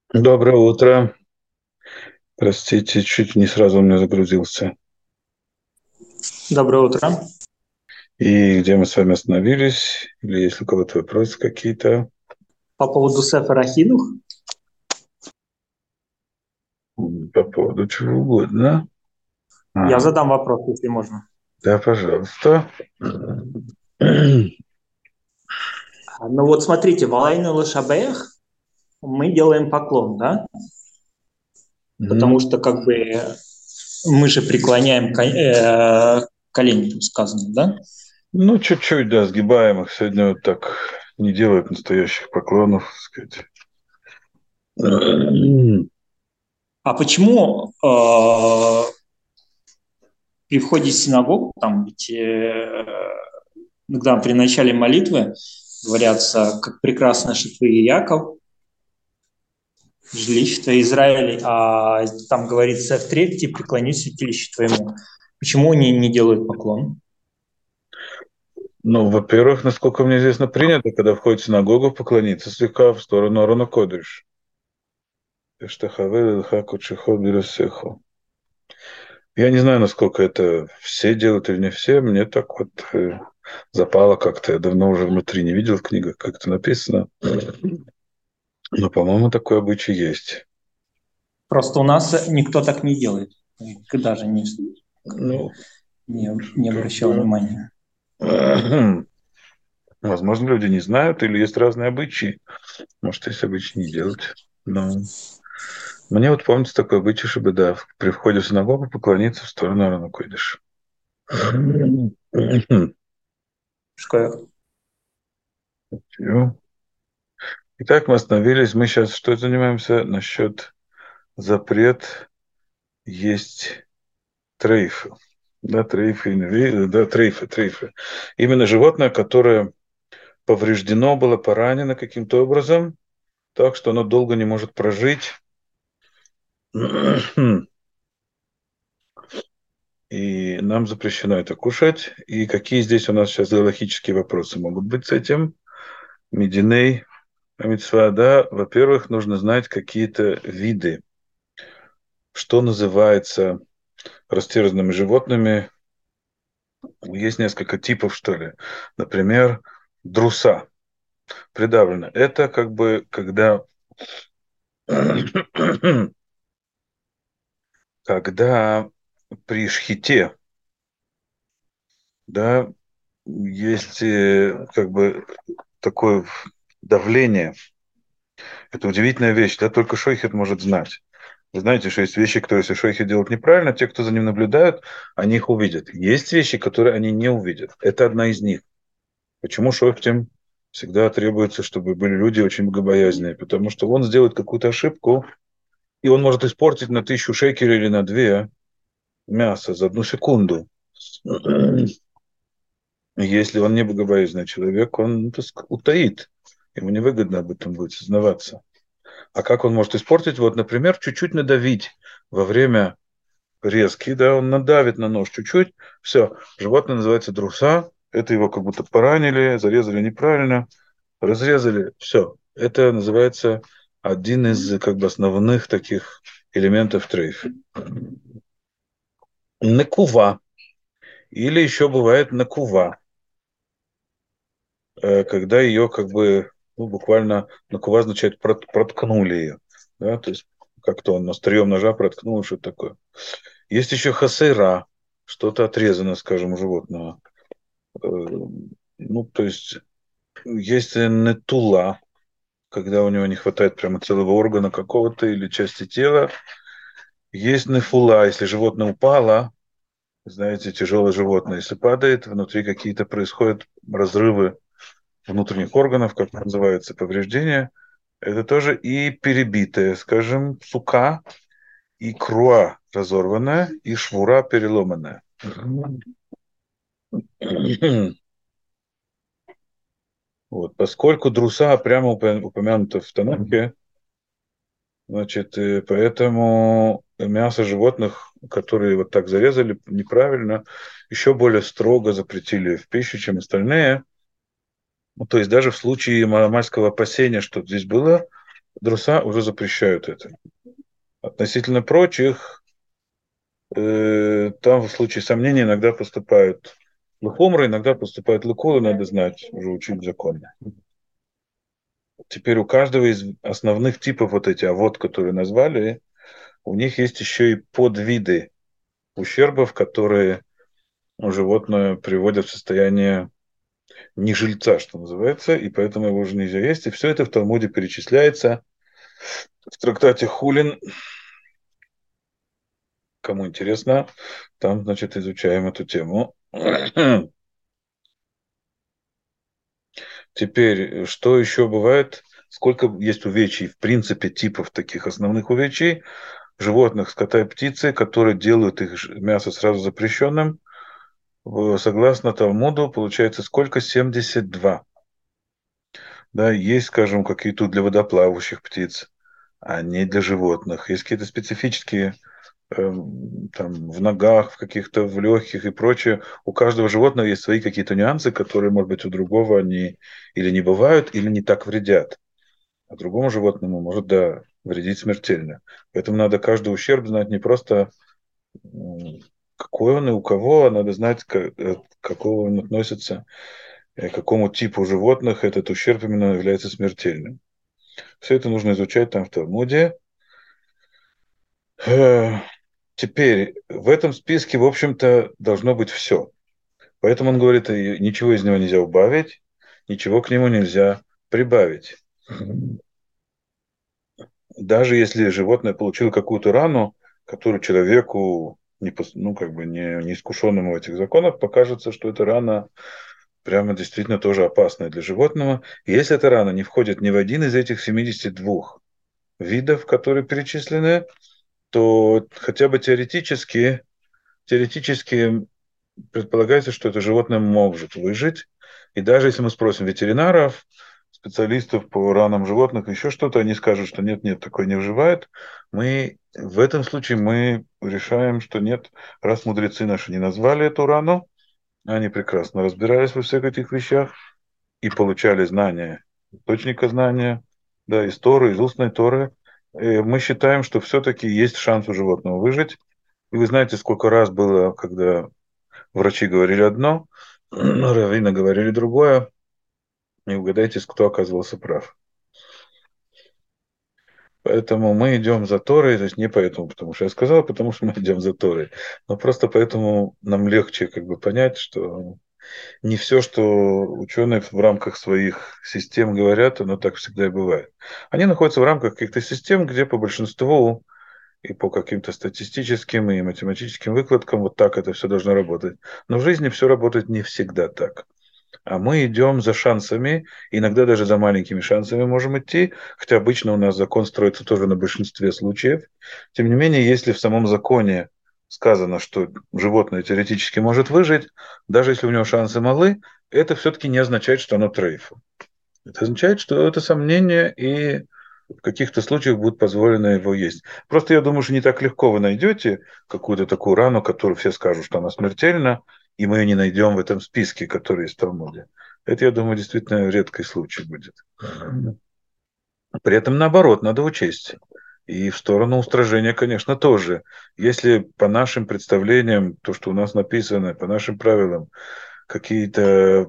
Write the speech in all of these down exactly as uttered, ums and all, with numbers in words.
Доброе утро. Простите, чуть не сразу у меня загрузился. Доброе утро. И где мы с вами остановились? Или есть у кого-то вопросы какие-то По поводу Сефера Хинух, М, по поводу чего угодно? я Ага. задам вопрос, если можно. Да, пожалуйста. Ну вот смотрите, в Алайну Лашабеях мы делаем поклон, да? Мгм. Потому что как бы мы же преклоняем ко- э, колени, тут сказано, да? Ну, чуть-чуть, да, сгибаемых. Сегодня вот так не делают настоящих поклонов, так сказать. А почему э, при входе в синагогу, там ведь э, иногда при начале молитвы говорятся, как прекрасно, что ты, Яков, жилище твое Израиль, а там говорится в третьей, преклонись святилищу твоему. Почему они не делают поклон? Ну, во-первых, насколько мне известно, принято, когда входит в синагогу, поклониться слегка в сторону Арона Кодыш. Эштахавэ лэлха кодшихо биросехо. Я не знаю, насколько это все делают или не все. Мне так вот э, запало как-то. Я давно уже внутри не видел в книгах, как это написано. Но, по-моему, такой обычай есть. Просто у нас никто так не делает. Даже не, Ну, не, не как обращал бы... внимания. Возможно, люди не знают, или есть разные обычаи. Может, есть обычаи не делать. Но мне вот помнится такой обычай, чтобы, да, при входе в синагогу поклониться в сторону Арона Койдыш. Что Итак, мы остановились. Мы сейчас что занимаемся насчет запрет есть трейфы. Да, трейфы, инви- да, трейфы, трейфы. Именно животное, которое повреждено было, поранено каким-то образом, так что оно долго не может прожить. И нам запрещено это кушать. И какие здесь у нас сейчас галактические вопросы могут быть с этим? Мединей, мицва, да. Во-первых, нужно знать какие-то виды, что называется растерзанными животными. Есть несколько типов, что ли. Например, друса. Придавлено. Это как бы, когда, когда при шхите, да, есть э, как бы такое давление. Это удивительная вещь, да, только шойхет может знать. Вы знаете, что есть вещи, которые, если шойхет делают неправильно, те, кто за ним наблюдают, они их увидят. Есть вещи, которые они не увидят. Это одна из них. Почему шойхтем всегда требуется, чтобы были люди очень богобоязненные? Потому что он сделает какую-то ошибку, и он может испортить на тысячу шекелей или на две мясо за одну секунду. Если он не богобоязненный человек, он так сказать, утаит. Ему невыгодно об этом будет сознаваться. А как он может испортить? Вот, например, чуть-чуть надавить во время резки, да, он надавит на нож чуть-чуть, все, животное называется друса, это его как будто поранили, зарезали неправильно, разрезали, все. Это называется один из как бы основных таких элементов трейфа. Накува. Или еще бывает накува, э, когда ее как бы, ну, буквально накува означает прот- проткнули ее. Да, то есть как-то он острием ножа проткнул, что такое. Есть еще хасейра, что-то отрезано, скажем, у животного. Э, Ну, то есть есть нетула, когда у него не хватает прямо целого органа какого-то или части тела. Есть нефула, если животное упало, знаете, тяжелое животное, если падает, внутри какие-то происходят разрывы внутренних органов, как называется, повреждения. Это тоже и перебитая, скажем, сука, и круа разорванная, и швура переломанная. Вот, поскольку друса прямо упомя- упомянута в Танахе, значит, э, поэтому мясо животных, которые вот так зарезали неправильно, еще более строго запретили в пищу, чем остальные. Ну, то есть даже в случае маломальского опасения, что здесь было, Друса уже запрещают это. Относительно прочих, э, там в случае сомнений иногда поступают лухомры, иногда поступают лукулы, надо знать, уже учить закон. Теперь у каждого из основных типов вот эти, а вот, которые назвали, у них есть еще и подвиды ущербов, которые животное приводят в состояние нежильца, что называется, и поэтому его уже нельзя есть. И все это в Талмуде перечисляется в трактате Хулин. Кому интересно, там, значит, изучаем эту тему. Теперь, что еще бывает? Сколько есть увечий, в принципе, типов таких основных увечий животных, скота и птицы, которые делают их мясо сразу запрещенным. Согласно Талмуду, получается сколько? семьдесят два. Да, есть, скажем, какие-то для водоплавающих птиц, а не для животных. Есть какие-то специфические э, там, в ногах, в каких-то в легких и прочее. У каждого животного есть свои какие-то нюансы, которые, может быть, у другого они или не бывают, или не так вредят. А другому животному может, да, вредить смертельно. Поэтому надо каждый ущерб знать не просто какой он и у кого, а надо знать, к какого он относится, к какому типу животных этот ущерб именно является смертельным. Все это нужно изучать там в Талмуде. Теперь, в этом списке, в общем-то, должно быть все. Поэтому он говорит, ничего из него нельзя убавить, ничего к нему нельзя прибавить. Даже если животное получило какую-то рану, которую человеку, не, ну, как бы не, не искушенному в этих законах, покажется, что эта рана прямо действительно тоже опасная для животного. И если эта рана не входит ни в один из этих семидесяти двух видов, которые перечислены, то хотя бы теоретически, теоретически предполагается, что это животное может выжить. И даже если мы спросим ветеринаров, специалистов по ранам животных, еще что-то, они скажут, что нет, нет, такое не выживает. Мы в этом случае мы решаем, что нет, раз мудрецы наши не назвали эту рану, они прекрасно разбирались во всех этих вещах и получали знания, источника знания, да, из Торы, из устной Торы. И мы считаем, что все-таки есть шанс у животного выжить. И вы знаете, сколько раз было, когда врачи говорили одно, раввины говорили другое, и угадайте, кто оказывался прав. Поэтому мы идем за Торой, то есть не поэтому, потому что я сказал, потому что мы идем за Торой, но просто поэтому нам легче как бы понять, что не все, что ученые в рамках своих систем говорят, оно так всегда и бывает. Они находятся в рамках каких-то систем, где по большинству и по каким-то статистическим и математическим выкладкам вот так это все должно работать. Но в жизни все работает не всегда так. А мы идем за шансами, иногда даже за маленькими шансами можем идти, хотя обычно у нас закон строится тоже на большинстве случаев. Тем не менее, если в самом законе сказано, что животное теоретически может выжить, даже если у него шансы малы, это все-таки не означает, что оно трейф. Это означает, что это сомнение, и в каких-то случаях будет позволено его есть. Просто я думаю, что не так легко вы найдете какую-то такую рану, которую все скажут, что она смертельна, и мы ее не найдем в этом списке, который есть в Талмуде. Это, я думаю, действительно редкий случай будет. При этом, наоборот, надо учесть. И в сторону устражения, конечно, тоже. Если по нашим представлениям, то, что у нас написано, по нашим правилам, какие-то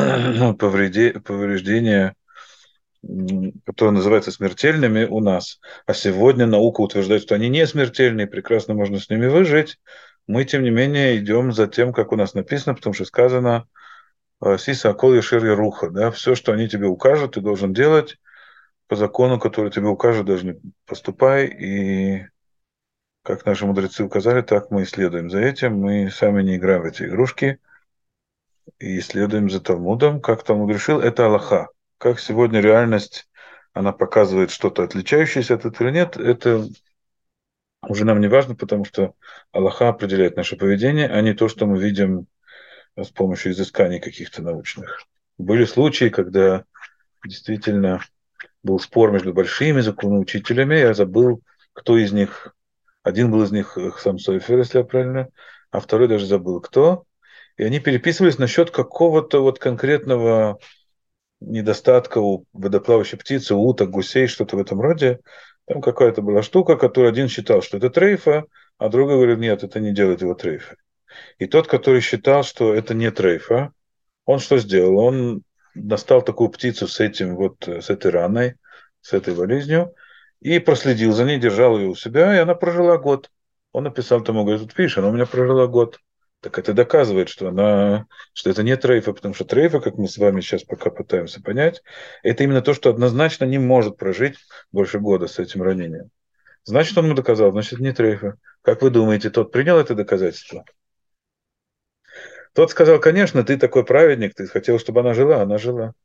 повреждения, которые называются смертельными у нас, а сегодня наука утверждает, что они не смертельные, прекрасно можно с ними выжить, мы, тем не менее, идем за тем, как у нас написано, потому что сказано «Сиса акол ешер яруха», да, все, что они тебе укажут, ты должен делать по закону, который тебе укажут, должны поступай, и как наши мудрецы указали, так мы и следуем за этим, мы сами не играем в эти игрушки, и следуем за Талмудом, как Талмуд решил, это Аллаха. Как сегодня реальность, она показывает что-то отличающееся от этого или нет, это уже нам не важно, потому что Аллаха определяет наше поведение, а не то, что мы видим с помощью изысканий каких-то научных. Были случаи, когда действительно был спор между большими законоучителями, я забыл, кто из них, один был из них Хасам Софер, если я правильно, а второй даже забыл, кто. И они переписывались насчет какого-то вот конкретного недостатка у водоплавающей птицы, у уток, гусей, что-то в этом роде. Там какая-то была штука, которую один считал, что это трейфа, а другой говорит, нет, это не делает его трейфа. И тот, который считал, что это не трейфа, он что сделал? Он достал такую птицу с этим вот, с этой раной, с этой болезнью, и проследил за ней, держал ее у себя, и она прожила год. Он написал тому, говорит, вот видишь, она у меня прожила год. Так это доказывает, что она, что это не трейфа, потому что трейфа, как мы с вами сейчас пока пытаемся понять, это именно то, что однозначно не может прожить больше года с этим ранением. Значит, он ему доказал, значит, не трейфа. Как вы думаете, тот принял это доказательство? Тот сказал, конечно, ты такой праведник, ты хотел, чтобы она жила, она жила.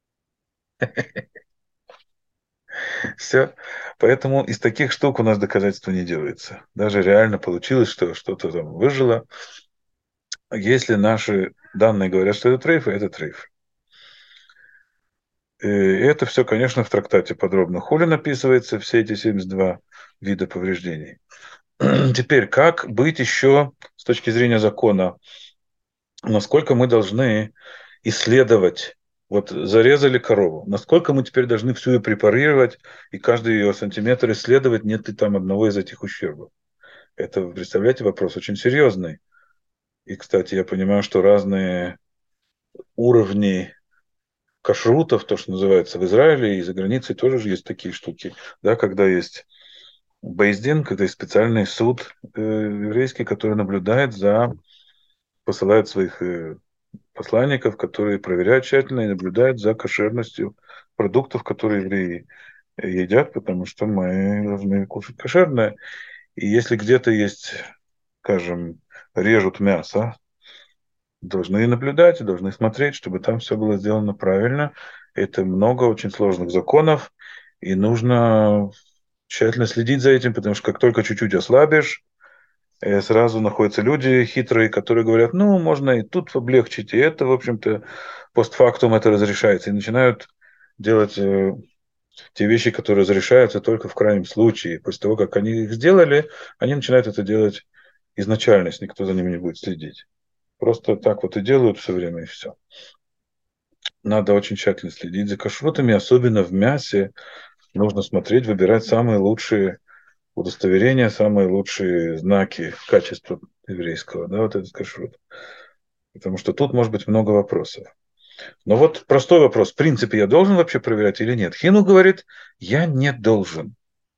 Все. Поэтому из таких штук у нас доказательства не делается. Даже реально получилось, что что-то там выжило. Если наши данные говорят, что это трейф, это трейф. И это все, конечно, в трактате подробно Хулин описывается, все эти семьдесят два вида повреждений. Теперь, как быть еще с точки зрения закона? Насколько мы должны исследовать, вот зарезали корову, насколько мы теперь должны всю ее препарировать и каждый ее сантиметр исследовать, нет ли там одного из этих ущербов? Это, представляете, вопрос очень серьезный. И, кстати, я понимаю, что разные уровни кашрутов, то, что называется в Израиле и за границей тоже же есть такие штуки, да, когда есть бейздин, когда есть специальный суд э, еврейский, который наблюдает за, посылает своих э, посланников, которые проверяют тщательно и наблюдают за кошерностью продуктов, которые евреи едят, потому что мы должны кушать кошерное. И если где-то есть, скажем, режут мясо, должны наблюдать и должны смотреть, чтобы там все было сделано правильно. Это много очень сложных законов, и нужно тщательно следить за этим, потому что как только чуть-чуть ослабишь, э, сразу находятся люди хитрые, которые говорят, ну, можно и тут облегчить, и это, в общем-то, постфактум это разрешается. И начинают делать э, те вещи, которые разрешаются только в крайнем случае. После того, как они их сделали, они начинают это делать изначально, если никто за ними не будет следить. Просто так вот и делают все время, и все. Надо очень тщательно следить за кашрутами, особенно в мясе. Нужно смотреть, выбирать самые лучшие удостоверения, самые лучшие знаки качества еврейского, да, вот этот кашрут. Потому что тут может быть много вопросов. Но вот простой вопрос. В принципе, я должен вообще проверять или нет? Хину говорит, я не должен.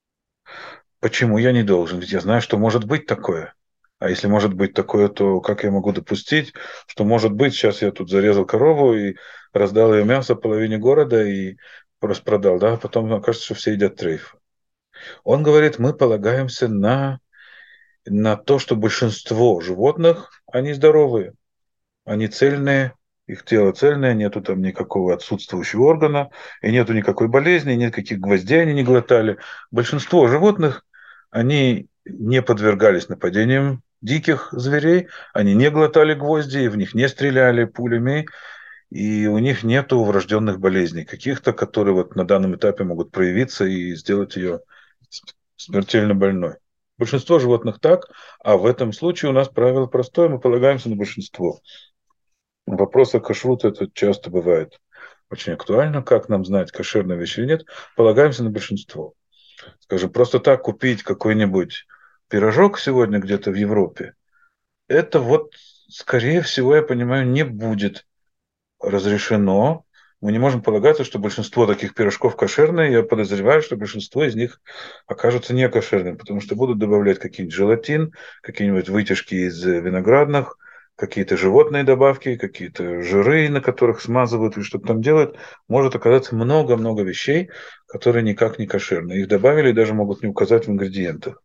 Почему я не должен? Ведь я знаю, что может быть такое. А если может быть такое, то как я могу допустить, что может быть, сейчас я тут зарезал корову и раздал ее мясо половине города и распродал, да, а потом окажется, что все едят трейф. Он говорит, мы полагаемся на, на то, что большинство животных, они здоровые, они цельные, их тело цельное, нету там никакого отсутствующего органа, и нету никакой болезни, никаких гвоздей они не глотали. Большинство животных, они не подвергались нападениям диких зверей, они не глотали гвозди, в них не стреляли пулями, и у них нету врожденных болезней каких-то, которые вот на данном этапе могут проявиться и сделать ее смертельно больной. Большинство животных так, а в этом случае у нас правило простое, мы полагаемся на большинство. Вопрос о кашруте это часто бывает очень актуально. Как нам знать, кошерная вещь или нет? Полагаемся на большинство. Скажем, просто так купить какой-нибудь пирожок сегодня где-то в Европе, это вот, скорее всего, я понимаю, не будет разрешено. Мы не можем полагаться, что большинство таких пирожков кошерные. Я подозреваю, что большинство из них окажутся не кошерными, потому что будут добавлять какие-нибудь желатин, какие-нибудь вытяжки из виноградных, какие-то животные добавки, какие-то жиры, на которых смазывают или что-то там делают. Может оказаться много-много вещей, которые никак не кошерные. Их добавили и даже могут не указать в ингредиентах.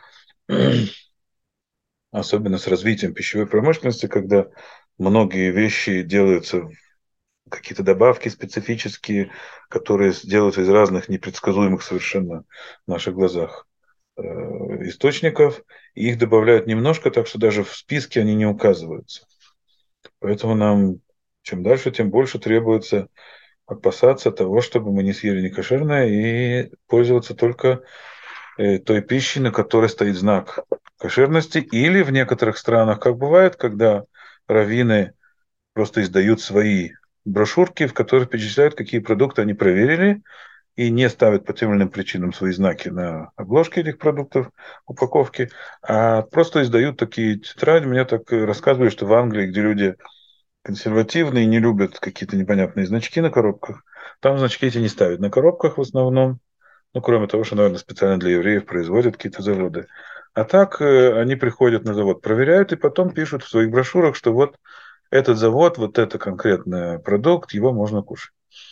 Особенно с развитием пищевой промышленности, когда многие вещи делаются какие-то добавки специфические, которые делаются из разных непредсказуемых совершенно в наших глазах э, источников, и их добавляют немножко, так что даже в списке они не указываются. Поэтому нам чем дальше, тем больше требуется опасаться того, чтобы мы не съели некошерное и пользоваться только э, той пищей, на которой стоит знак кошерности, или в некоторых странах, как бывает, когда раввины просто издают свои брошюрки, в которых перечисляют, какие продукты они проверили, и не ставят по тем или иным причинам свои знаки на обложке этих продуктов, упаковки, а просто издают такие тетради. Мне так рассказывали, что в Англии, где люди консервативные, не любят какие-то непонятные значки на коробках, там значки эти не ставят на коробках в основном, ну, кроме того, что, наверное, специально для евреев производят какие-то заводы. А так э, они приходят на завод, проверяют и потом пишут в своих брошюрах, что вот этот завод, вот это конкретный продукт, его можно кушать.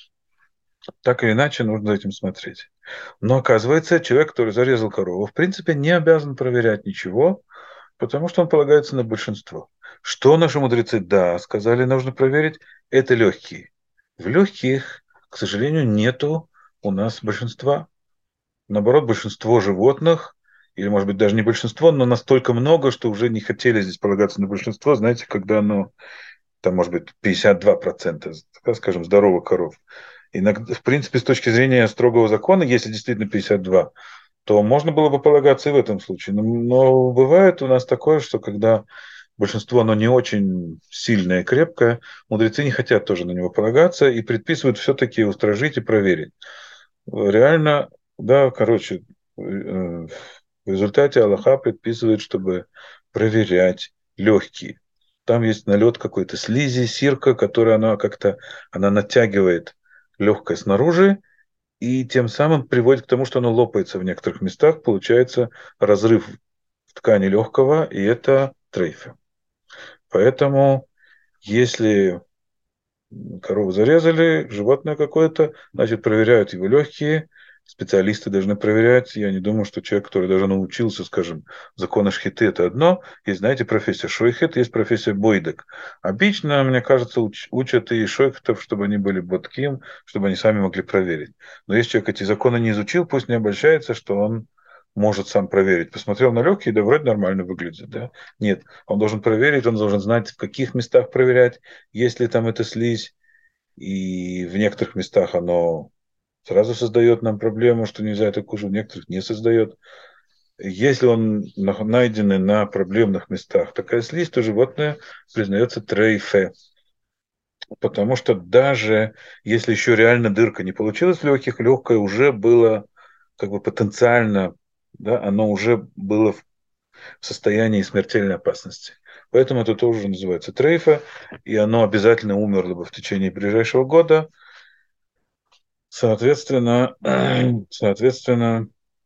Так или иначе, нужно за этим смотреть. Но оказывается, человек, который зарезал корову, в принципе, не обязан проверять ничего, потому что он полагается на большинство. Что наши мудрецы, да, сказали, нужно проверить, это легкие. В легких, к сожалению, нету у нас большинства. Наоборот, большинство животных, или, может быть, даже не большинство, но настолько много, что уже не хотели здесь полагаться на большинство. Знаете, когда оно, там, может быть, пятьдесят два процента, скажем, здоровых коров. Иногда, в принципе, с точки зрения строгого закона, если действительно пятьдесят два, то можно было бы полагаться и в этом случае. Но, но бывает у нас такое, что когда большинство, оно не очень сильное и крепкое, мудрецы не хотят тоже на него полагаться и предписывают все-таки устражить и проверить. Реально, да, короче, э, в результате Аллаха предписывает, чтобы проверять легкие. Там есть налет какой-то слизи, сирка, которая она как-то она натягивает легкое снаружи, и тем самым приводит к тому, что оно лопается в некоторых местах, получается разрыв в ткани легкого, и это трейфы. Поэтому, если корову зарезали, животное какое-то, значит, проверяют его легкие, специалисты должны проверять. Я не думаю, что человек, который даже научился, скажем, законы шхиты, это одно. Есть, знаете, профессия шойхет, есть профессия бойдек. Обычно, мне кажется, уч- учат и шойхетов, чтобы они были ботким, чтобы они сами могли проверить. Но если человек эти законы не изучил, пусть не обольщается, что он может сам проверить. Посмотрел на легкие, да вроде нормально выглядит, да? Нет, он должен проверить, он должен знать, в каких местах проверять, есть ли там эта слизь, и в некоторых местах оно сразу создает нам проблему, что нельзя это кушать, в некоторых не создает. Если он найден на проблемных местах такая слизь, то животное признается трейфе. Потому что даже если еще реально дырка не получилась в легких, легкое уже было как бы потенциально, да, оно уже было в состоянии смертельной опасности. Поэтому это тоже называется трейфа, и оно обязательно умерло бы в течение ближайшего года. Соответственно, соответственно,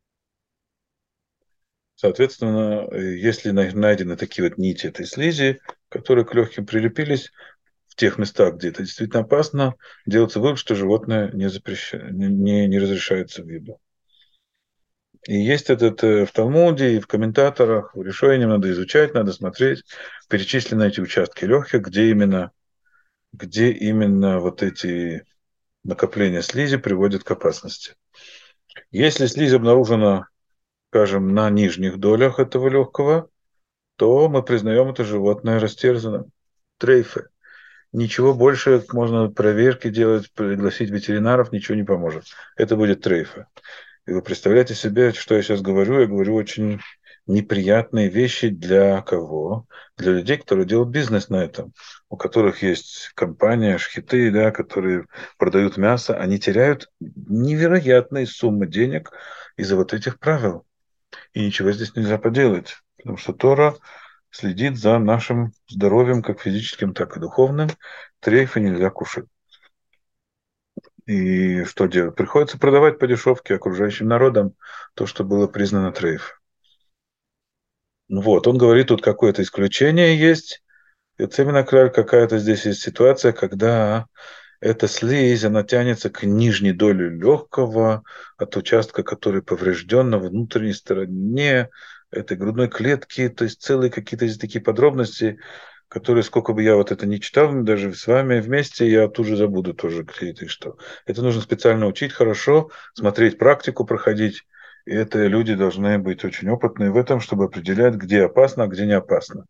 соответственно, если найдены такие вот нити этой слизи, которые к легким прилепились, в тех местах, где это действительно опасно, делается вывод, что животное не, запреща... не, не разрешается в еду. И есть этот э, в Талмуде, и в комментаторах, в решениях надо изучать, надо смотреть, перечислены эти участки легких, где именно, где именно вот эти накопления слизи приводят к опасности. Если слизь обнаружена, скажем, на нижних долях этого легкого, то мы признаем это животное растерзанным. Трейфы. Ничего больше, можно проверки делать, пригласить ветеринаров, ничего не поможет. Это будет трейфы. И вы представляете себе, что я сейчас говорю? Я говорю очень неприятные вещи для кого? Для людей, которые делают бизнес на этом, у которых есть компания, шхиты, да, которые продают мясо, они теряют невероятные суммы денег из-за вот этих правил. И ничего здесь нельзя поделать, потому что Тора следит за нашим здоровьем, как физическим, так и духовным. Трейфы нельзя кушать. И что делать? Приходится продавать по дешевке окружающим народам то, что было признано трейф. Вот, он говорит, тут какое-то исключение есть. Это именно какая-то здесь есть ситуация, когда эта слизь, она тянется к нижней доле легкого, от участка, который поврежден на внутренней стороне этой грудной клетки, то есть целые какие-то здесь такие подробности, которые, сколько бы я вот это не читал, даже с вами вместе, я тут же забуду тоже, где это и что. Это нужно специально учить хорошо, смотреть практику, проходить. И это люди должны быть очень опытные в этом, чтобы определять, где опасно, а где не опасно.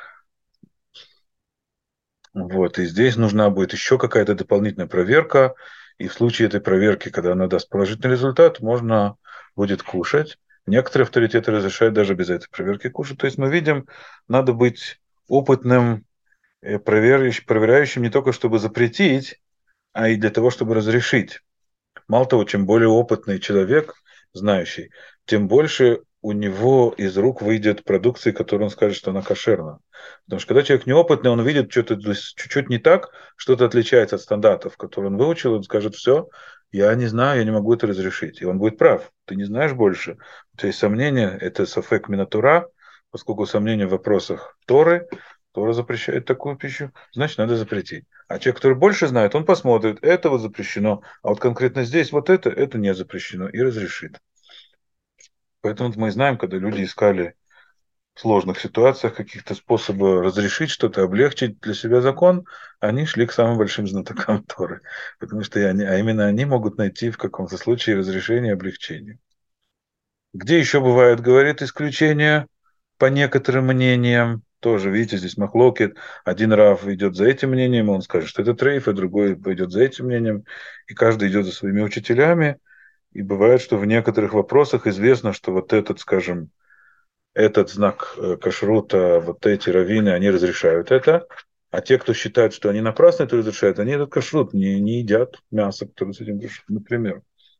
Вот, и здесь нужна будет еще какая-то дополнительная проверка. И в случае этой проверки, когда она даст положительный результат, можно будет кушать. Некоторые авторитеты разрешают даже без этой проверки кушать. То есть мы видим, надо быть опытным э, проверяющим, проверяющим не только чтобы запретить, а и для того, чтобы разрешить. Мало того, чем более опытный человек, знающий, тем больше у него из рук выйдет продукции, которую он скажет, что она кошерна. Потому что когда человек неопытный, он видит что-то чуть-чуть не так, что-то отличается от стандартов, которые он выучил, он скажет, все, я не знаю, я не могу это разрешить. И он будет прав. Ты не знаешь больше. У тебя есть сомнения, это сафек минатура, поскольку сомнения в вопросах Торы, Тора запрещает такую пищу, значит, надо запретить. А человек, который больше знает, он посмотрит, это вот запрещено, а вот конкретно здесь вот это, это не запрещено и разрешит. Поэтому мы знаем, когда люди искали в сложных ситуациях каких-то способов разрешить что-то, облегчить для себя закон, они шли к самым большим знатокам Торы. Потому что и они, а именно они могут найти в каком-то случае разрешение и облегчение. Где еще бывает, говорит, исключения по некоторым мнениям. Тоже, видите, здесь махлокет. Один рав идет за этим мнением, он скажет, что это трейф, а другой пойдет за этим мнением. И каждый идет за своими учителями. И бывает, что в некоторых вопросах известно, что вот этот, скажем, этот знак э, кашрута, вот эти раввины, они разрешают это. А те, кто считает, что они напрасно это разрешают, они этот кашрут не, не едят мясо, которое с этим кашрутом, например.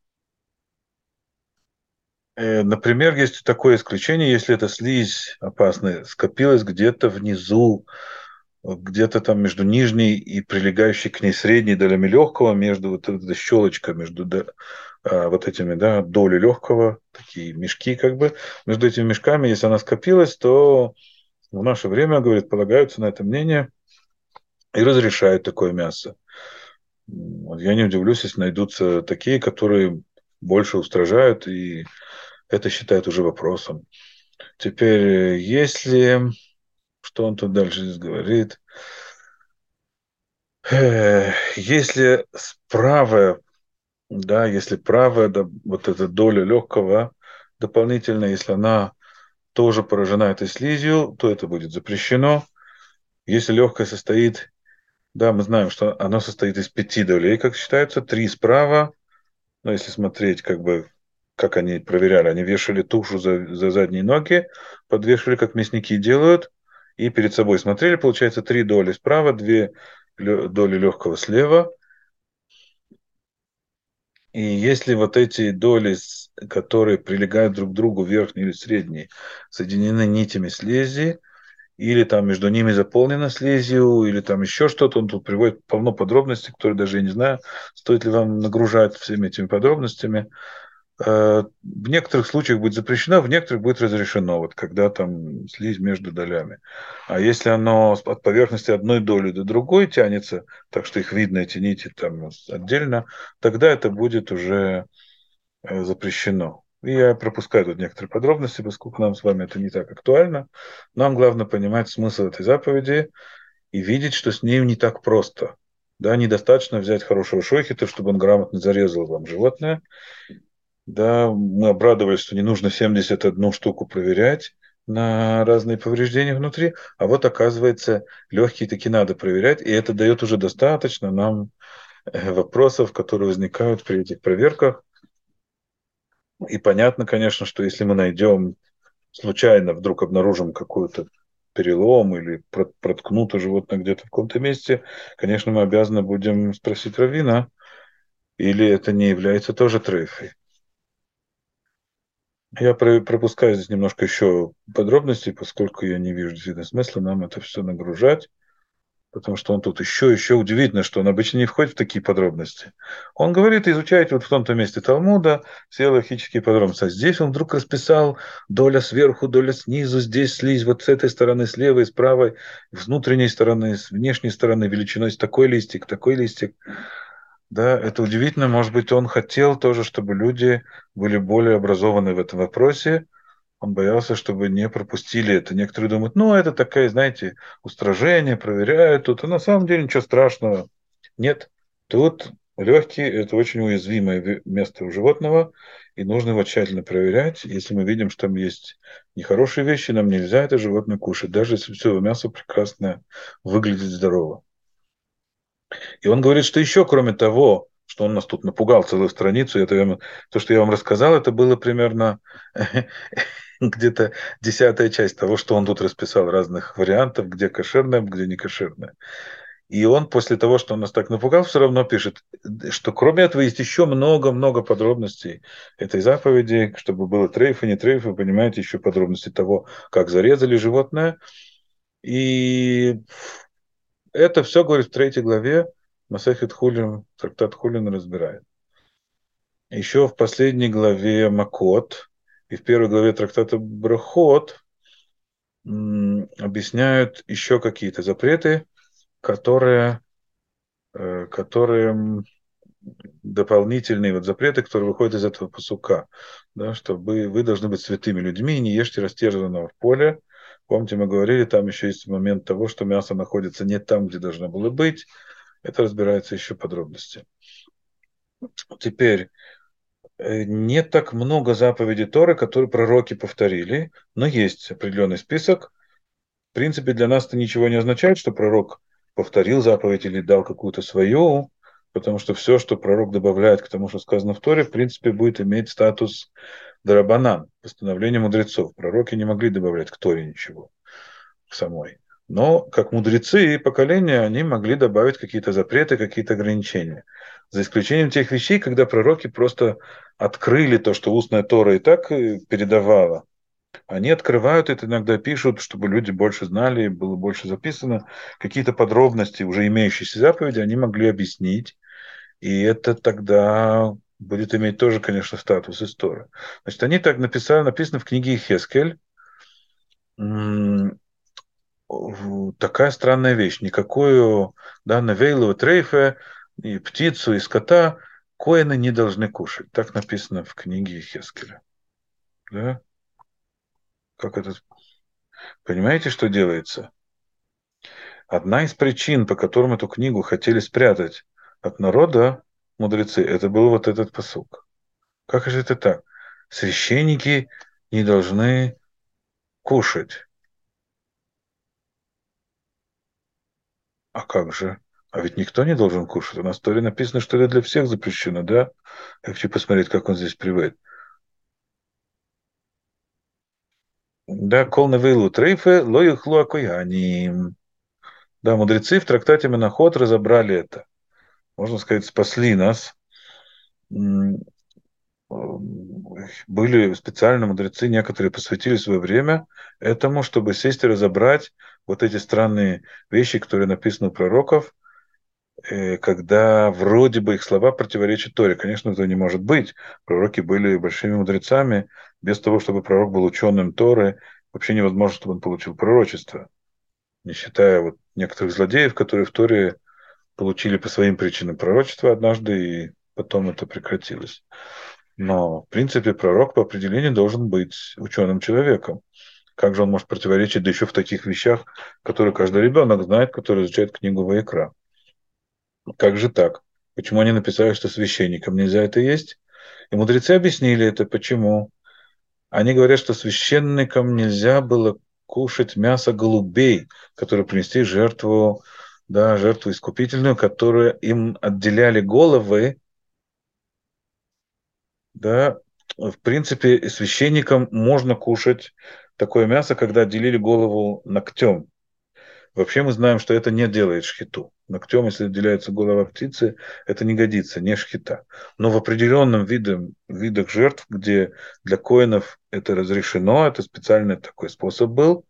Э, Например, есть такое исключение, если эта слизь опасная скопилась где-то внизу, где-то там между нижней и прилегающей к ней средней долями легкого, между вот этой щелочкой, между да, а, вот этими, да, доли легкого, такие мешки как бы, между этими мешками, если она скопилась, то в наше время, говорит, полагаются на это мнение и разрешают такое мясо. Вот я не удивлюсь, если найдутся такие, которые больше устражают, и это считают уже вопросом. Теперь, если... Что он тут дальше здесь говорит? Э, Если правая, да, если правая, да, вот эта доля легкого дополнительно, если она тоже поражена этой слизью, то это будет запрещено. Если легкое состоит, да, мы знаем, что оно состоит из пяти долей, как считается, три справа. Но если смотреть, как бы, как они проверяли, они вешали тушу за, за задние ноги, подвешивали, как мясники делают, и перед собой смотрели, получается, три доли справа, две лё- доли легкого слева. И если вот эти доли, с- которые прилегают друг к другу, верхние или средние, соединены нитями слизи, или там между ними заполнено слизью, или там еще что-то, он тут приводит полно подробностей, которые даже я не знаю, стоит ли вам нагружать всеми этими подробностями. Э, В некоторых случаях будет запрещено, в некоторых будет разрешено, вот когда там слизь между долями. А если оно от поверхности одной доли до другой тянется, так что их видно, эти нити там отдельно, тогда это будет уже э, запрещено. И я пропускаю тут некоторые подробности, поскольку нам с вами это не так актуально. Нам главное понимать смысл этой заповеди и видеть, что с ним не так просто. Да, недостаточно взять хорошего шойхета, чтобы он грамотно зарезал вам животное. Да, мы обрадовались, что не нужно семьдесят одну штуку проверять на разные повреждения внутри, а вот оказывается, легкие таки надо проверять, и это дает уже достаточно нам э, вопросов, которые возникают при этих проверках. И понятно, конечно, что если мы найдем случайно, вдруг обнаружим какой-то перелом или проткнуто животное где-то в каком-то месте, конечно, мы обязаны будем спросить раввина, или это не является тоже трейфой. Я про- пропускаю здесь немножко еще подробностей, поскольку я не вижу действительно смысла нам это все нагружать, потому что он тут еще, еще удивительно, что он обычно не входит в такие подробности. Он говорит, изучайте вот в том-то месте Талмуда все логические подробности. А здесь он вдруг расписал доля сверху, доля снизу, здесь слизь, вот с этой стороны, с левой, с правой, с внутренней стороны, с внешней стороны, величиной с такой листик, такой листик. Да, это удивительно. Может быть, он хотел тоже, чтобы люди были более образованы в этом вопросе. Он боялся, чтобы не пропустили это. Некоторые думают, ну, это такая, знаете, устражение, проверяют тут. А на самом деле ничего страшного. Нет, тут легкие– это очень уязвимое ве- место у животного, и нужно его тщательно проверять. Если мы видим, что там есть нехорошие вещи, нам нельзя это животное кушать, даже если все мясо прекрасно выглядит здорово. И он говорит, что еще, кроме того, что он нас тут напугал целую страницу. Это я, то, что я вам рассказал, это было примерно где-то десятая часть того, что он тут расписал, разных вариантов, где кошерное, где не кошерное. И он после того, что он нас так напугал, все равно пишет, что кроме этого есть еще много-много подробностей этой заповеди, чтобы было трейф и не трейф, вы понимаете, еще подробности того, как зарезали животное. И это все, говорит, в третьей главе Масехет Хулин, трактат Хулин разбирает. Еще в последней главе Макот и в первой главе трактата Брахот м, объясняют еще какие-то запреты, которые, э, которые м, дополнительные вот запреты, которые выходят из этого пасука, да, что вы, вы должны быть святыми людьми и не ешьте растерзанного в поле. Помните, мы говорили, там еще есть момент того, что мясо находится не там, где должно было быть. Это разбирается еще подробности. Теперь, э, не так много заповедей Торы, которые пророки повторили, но есть определенный список. В принципе, для нас это ничего не означает, что пророк повторил заповедь или дал какую-то свою, потому что все, что пророк добавляет к тому, что сказано в Торе, в принципе, будет иметь статус дарабанан, постановление мудрецов. Пророки не могли добавлять к Торе ничего самой. Но как мудрецы и поколения, они могли добавить какие-то запреты, какие-то ограничения. За исключением тех вещей, когда пророки просто открыли то, что устная Тора и так передавала. Они открывают это, иногда пишут, чтобы люди больше знали, было больше записано. Какие-то подробности, уже имеющиеся заповеди, они могли объяснить. И это тогда будет иметь тоже, конечно, статус истории. Значит, они так написали, написано в книге Хескель. Такая странная вещь. Никакую, да, навейлову трейфе, и птицу, и скота коины не должны кушать. Так написано в книге Хескеля. Да? Как это? Понимаете, что делается? Одна из причин, по которым эту книгу хотели спрятать от народа мудрецы, это был вот этот пасук. Как же это так? Священники не должны кушать. А как же? А ведь никто не должен кушать. У нас в Торе написано, что это для всех запрещено, да? Я хочу посмотреть, как он здесь приводит. Да, кол навейлу трейфе, ло юхлу акояним. Да, мудрецы в трактате Менахот разобрали это. Можно сказать, спасли нас. Были специально мудрецы, некоторые посвятили свое время этому, чтобы сесть и разобрать вот эти странные вещи, которые написаны у пророков, когда вроде бы их слова противоречат Торе. Конечно, этого не может быть. Пророки были большими мудрецами. Без того, чтобы пророк был ученым Торы, вообще невозможно, чтобы он получил пророчество. Не считая вот некоторых злодеев, которые в Торе получили по своим причинам пророчество однажды, и потом это прекратилось. Но, в принципе, пророк по определению должен быть ученым человеком. Как же он может противоречить, да еще в таких вещах, которые каждый ребенок знает, который изучает книгу Ваикра? Как же так? Почему они написали, что священникам нельзя это есть? И мудрецы объяснили это, почему. Они говорят, что священникам нельзя было кушать мясо голубей, которые принесли жертву, да, жертву искупительную, которую им отделяли головы. Да, в принципе, священникам можно кушать такое мясо, когда отделили голову ногтем. Вообще мы знаем, что это не делает шхиту. Ногтем, если отделяется голова птицы, это не годится, не шхита. Но в определенном виде, видах жертв, где для коинов это разрешено, это специальный такой способ был.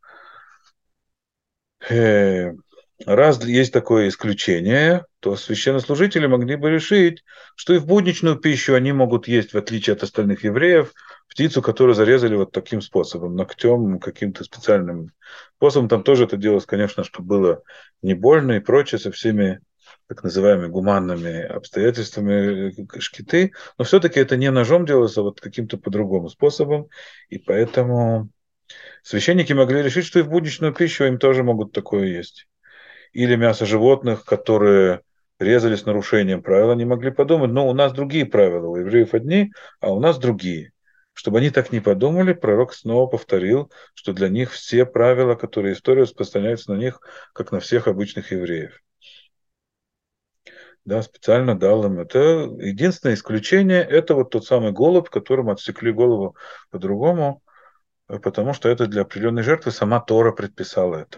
Э, Раз есть такое исключение, то священнослужители могли бы решить, что и в будничную пищу они могут есть, в отличие от остальных евреев, птицу, которую зарезали вот таким способом, ногтем, каким-то специальным способом. Там тоже это делалось, конечно, чтобы было не больно и прочее, со всеми так называемыми гуманными обстоятельствами шкиты, но все-таки это не ножом делалось, а вот каким-то по-другому способом, и поэтому священники могли решить, что и в будничную пищу им тоже могут такое есть. Или мясо животных, которые резали с нарушением правил, они могли подумать, но у нас другие правила, у евреев одни, а у нас другие. Чтобы они так не подумали, пророк снова повторил, что для них все правила, которые история распространяются на них, как на всех обычных евреев. Да, специально дал им. Это единственное исключение, это вот тот самый голубь, которому отсекли голову по-другому, потому что это для определенной жертвы, сама Тора предписала это.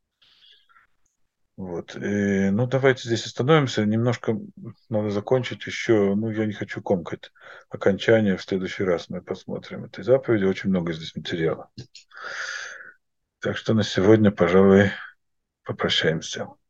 Вот. И, ну, давайте здесь остановимся. Немножко надо закончить еще. Ну, я не хочу комкать окончание. В следующий раз мы посмотрим этой заповеди. Очень много здесь материала. Так что на сегодня, пожалуй, попрощаемся.